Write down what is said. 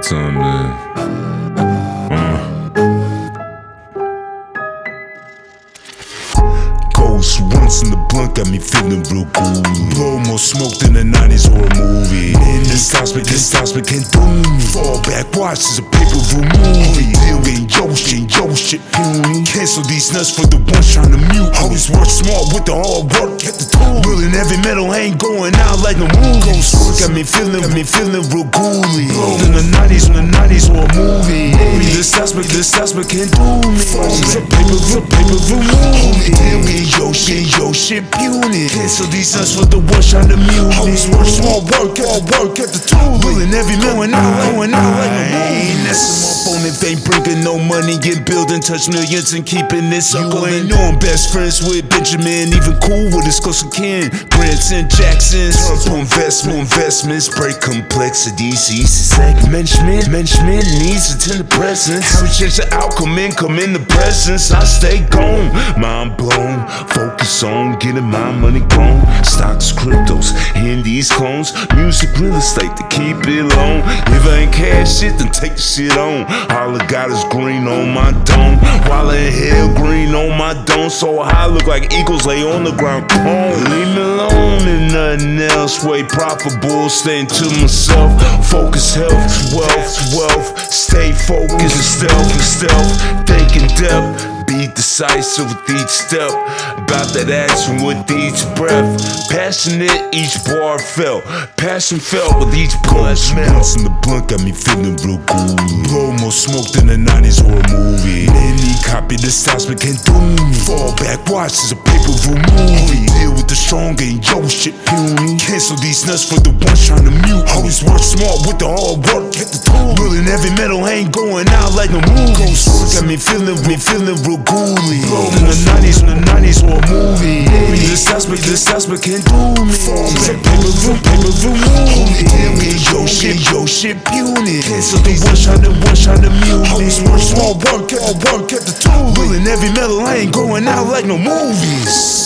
time, man. Ghost once in the blunt got me feeling real cool. Blow more smoke than a 90s horror movie. And this stops me can't do me. Fall back, watch as a pay-per-view movie. Deal getting yo shit puny. Cancel these nuts for the ones trying to mute. Always work smart with the hard work, get the tool. Willing heavy metal ain't going out like no movie. Ghost got me feeling real gooey. Blow in the 90s horror movie. This stops me can't do me. Fall back, pay-per-view movie. Deal getting yo shit puny. Cancel these nuts for the ones trying to mute. Always work smart, work at the tool. Willing heavy metal ain't going out like no movie. That's my opponent ain't bringing no money in building, touch millions and keeping it circle. You ain't know I'm best friends with Benjamin, even cool with his close kin. Grants and Jacksons, purple investments, break complexities, easy segment. Management needs attend the presence. How we change the outcome, income in the presence. I stay gone, mind blown. Focus on getting my money grown. Stocks, cryptos, and these clones. Music, real estate to keep it low. If I ain't cash shit, then take the shit on. All I got is green on my dome. While in hell, green on my dome. So high, look like eagles lay on the ground. Leave me alone and nothing else. Way profitable, staying to myself. Focus, health, wealth. Stay focused, stealth. Think in depth. Be decisive with each step. About that action with each breath. Passionate, each bar felt. Passion felt with each blunt smell. Once in the blunt got me feeling real cool. Blow more smoke than a 90s horror movie. Any copy that stops me can't do me. Fall back, watch as a pay-per-view movie. Deal with the strong and yo shit puny. Cancel these nuts for the ones trying to mute. Always work smart with the hard work, get the tool. Willing heavy metal ain't going out like no movie. Got me feeling real gooey. Blow in the 90s horror movie. This stops me can't do me. Fall back, pay-per-view movie. Yo shit puny. Cancel the ones trying to mute me. Always work small, work at the tool. Willing heavy metal ain't going out like no movies.